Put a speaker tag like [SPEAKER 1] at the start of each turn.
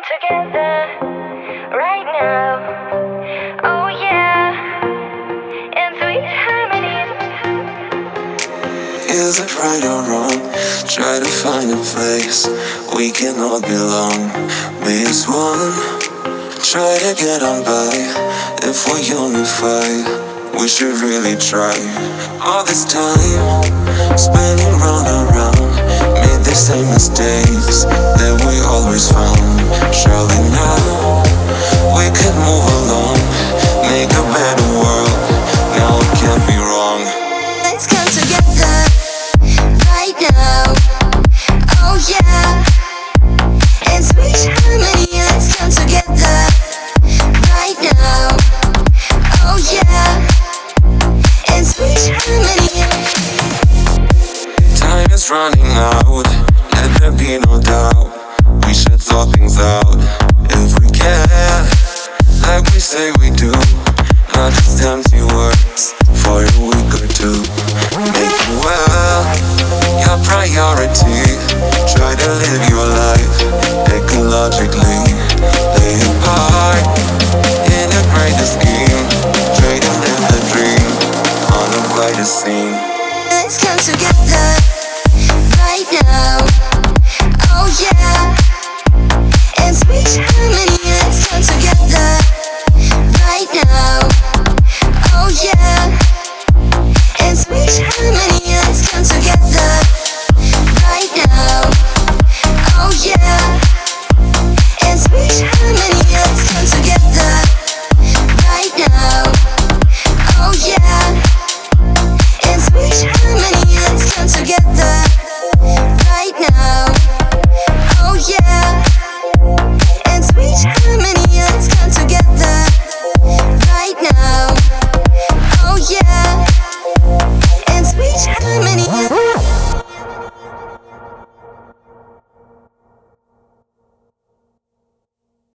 [SPEAKER 1] together right now. Oh yeah, in sweet harmony.
[SPEAKER 2] Is it right or wrong? Try to find a place we can all belong. Be as one. Try to get on by. If we unify, we should really try. All this time spinning round and round, made the same mistakes that we always found. Surely now we could move along, make a better world. Now it can't be wrong.
[SPEAKER 3] Let's come together right now. Oh yeah, in sweet harmony. Let's come together.